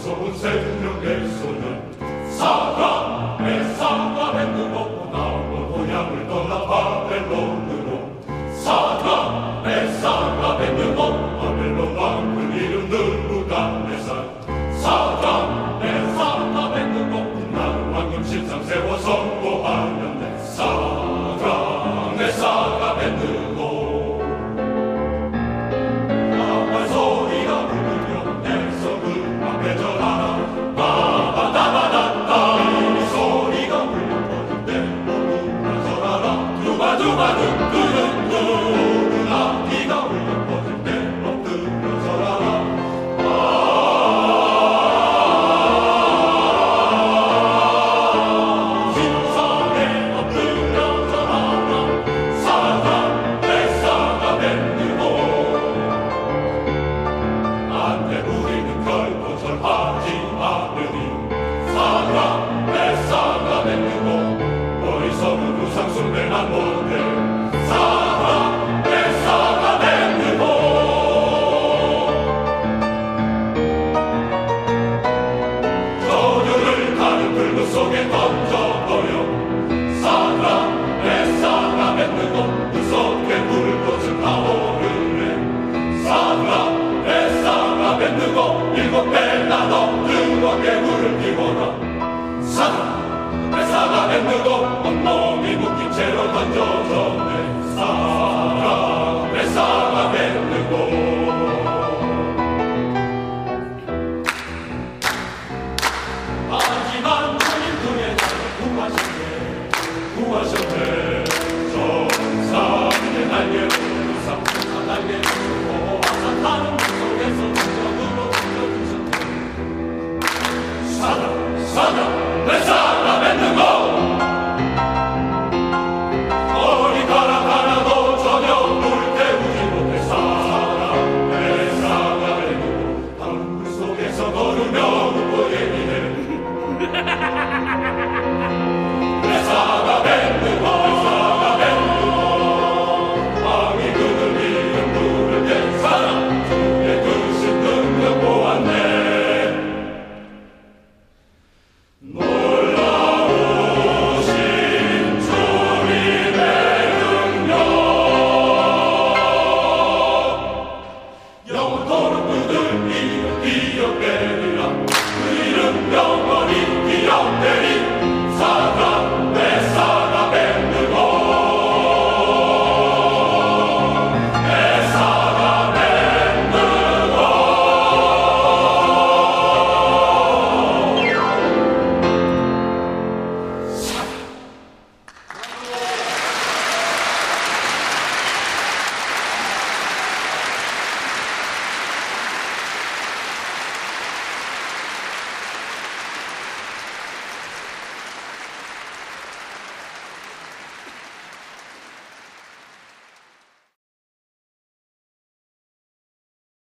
무서운 생명의 소년 사가 메사가 뱉고 나온 고향을 떠나 바벨론으로 사가 메사가 뱉고 바벨론 왕을 이룬 느부갓네살 사가 메사가 뱉고 나 왕님 신상 세워 선포하였네 사가 메사가 뱉고 일곱 배 나눠 뜨겁게 물을 피워라 사가 메사가 뱉고 온몸이 묶인 채로 던져졌네